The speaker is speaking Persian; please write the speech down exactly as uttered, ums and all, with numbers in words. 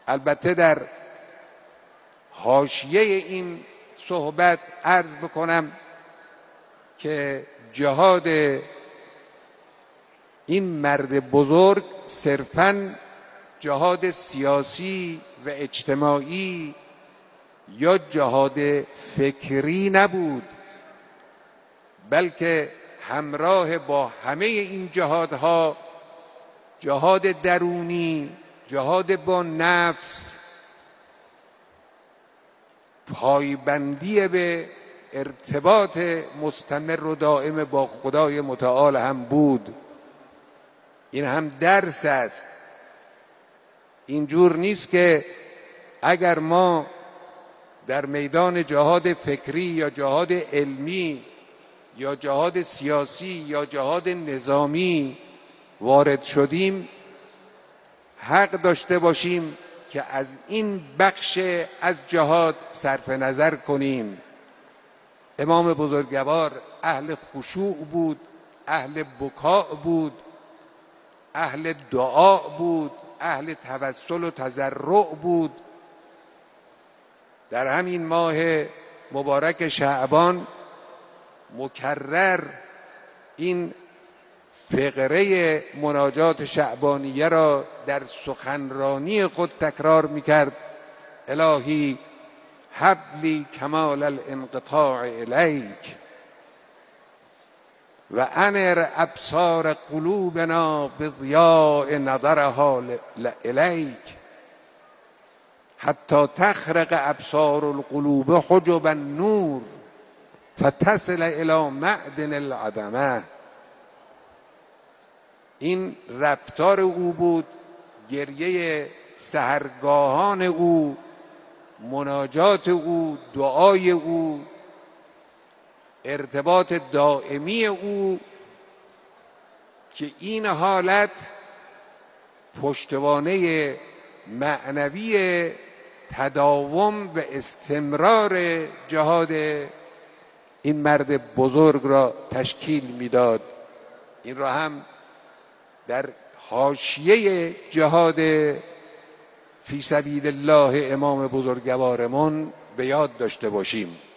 البته در حاشیه این صحبت عرض بکنم که جهاد این مرد بزرگ صرفاً جهاد سیاسی و اجتماعی یا جهاد فکری نبود، بلکه همراه با همه این جهادها جهاد درونی، جهاد با نفس، پایبندی به ارتباط مستمر و دائم با خدای متعال هم بود. این هم درس است. اینجور نیست که اگر ما در میدان جهاد فکری یا جهاد علمی یا جهاد سیاسی یا جهاد نظامی وارد شدیم حق داشته باشیم که از این بخش از جهاد صرف نظر کنیم. امام بزرگوار اهل خشوع بود، اهل بکاء بود، اهل دعا بود، اهل توسل و تضرع بود. در همین ماه مبارک شعبان مکرر این فقره مناجات شعبانیه را در سخنرانی خود تکرار می‌کرد: الهی هب لی کمال الانقطاع الیک و انر ابصار قلوبنا بضیاء نظرها الیک حتی تخرق ابصار القلوب حجب النور فتصل الی معدن العدمه. این رفتار او بود، گریه سحرگاهان او، مناجات او، دعای او، ارتباط دائمی او، که این حالت پشتوانه معنوی تداوم و استمرار جهاد این مرد بزرگ را تشکیل میداد. این را هم در حاشیه جهاد فی سبیل الله امام بزرگوارمان به یاد داشته باشیم.